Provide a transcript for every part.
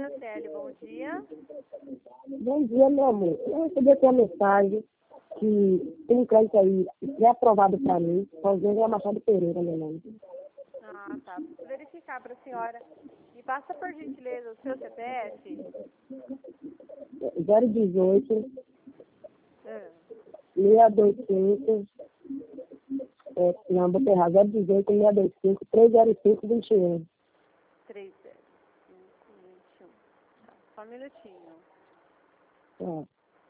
Franciele, bom dia. Bom dia, meu amor. Eu recebi aqui uma mensagem que tem um crédito aí pré-aprovado para mim, Rosângela Machado Pereira, meu nome. Ah, tá. Vou verificar para a senhora. Me passa, por gentileza, o seu CPF. 018 Ah, 625, não, vou errar, 018 625 305 21. 30521. Tá, só um minutinho. É.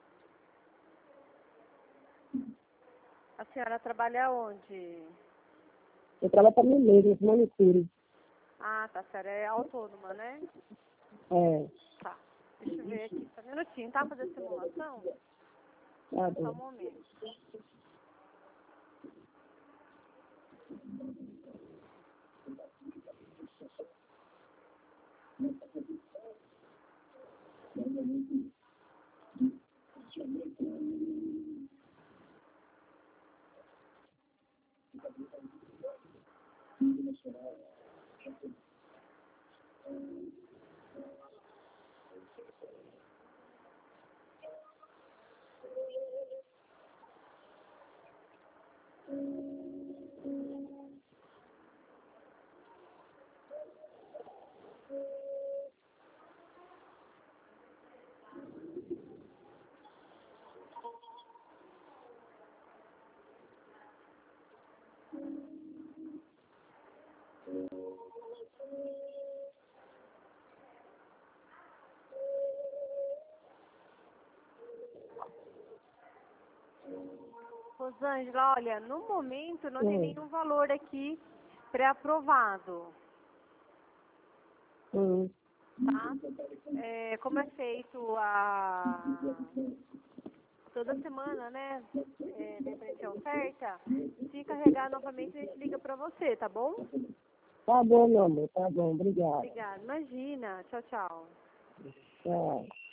A senhora trabalha onde? Eu trabalho para mim mesmo, no manicure. Ah, tá. A senhora é autônoma, né? É, Tá. Deixa eu ver aqui. Só um minutinho. Tá fazendo simulação? tá Só um bom. momento. Rosângela, olha, no momento não tem nenhum valor aqui pré-aprovado, tá? Como é feito toda semana, né? Referente à oferta, se carregar novamente a gente liga pra você, tá bom? Tá bom, meu amor, tá bom, obrigado. Obrigada. Imagina. Tchau, tchau. Tchau.